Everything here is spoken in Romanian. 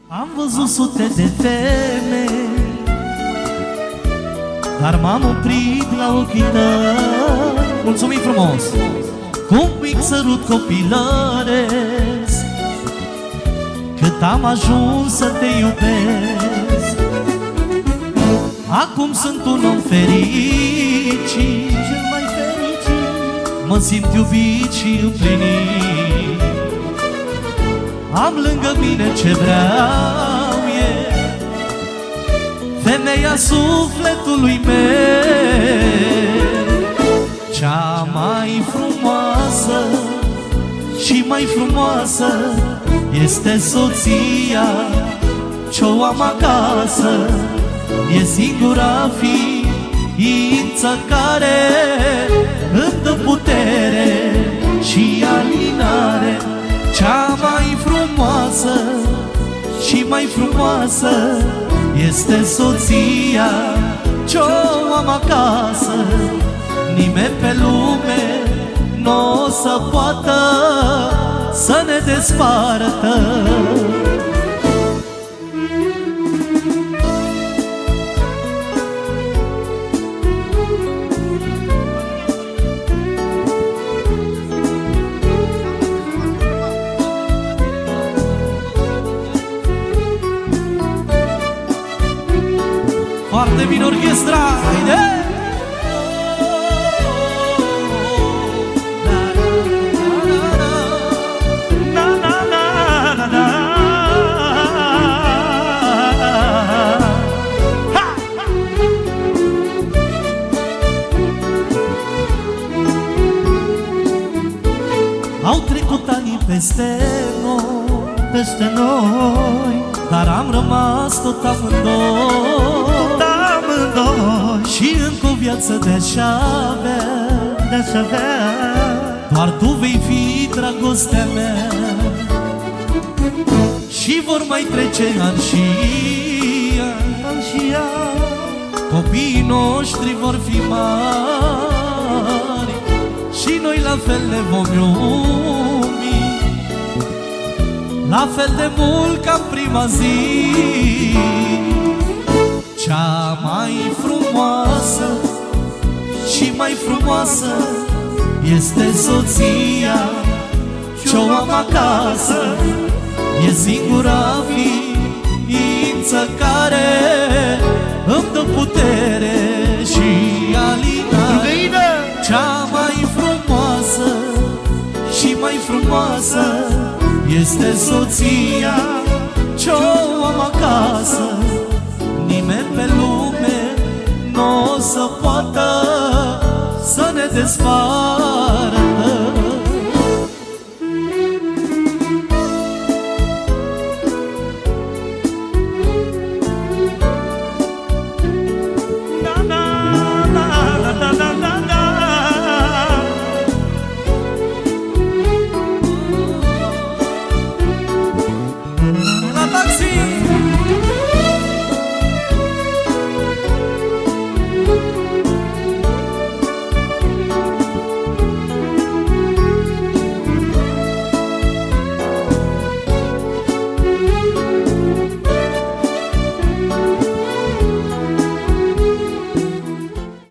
Am văzut sute de femei, dar m-am oprit la ochii tăi. Mulțumim frumos! Cu un mic sărut copilăresc, cât am ajuns să te iubesc. Acum sunt un om fericit, cel mai fericit, mă simt iubit și împlinit. Am lângă mine ce vreau eu, femeia sufletului meu, cea mai frumoasă și mai frumoasă este soția ce-o am acasă. E singura ființă care îmi dă putere și alinare. Cea mai frumoasă și mai frumoasă este soția ce-o am acasă. Nimeni pe lume n-o să poată să ne despartă. Foarte bine orchestra, haide! Au trecut ani peste noi, dar am rămas tot amândoi. Și încă o viață de-aș avea, doar tu vei fi dragostea mea. Și vor mai trece ani și ani, copiii noștri vor fi mari și noi la fel ne vom iubi, la fel de mult ca prima zi. Cea mai frumoasă și mai frumoasă este soția ce-o am acasă. E singura ființă care îmi dă putere și alinare. Cea mai frumoasă și mai frumoasă este soția ce-o am acasă. Nimeni pe lume n-o să poată să ne desfacă.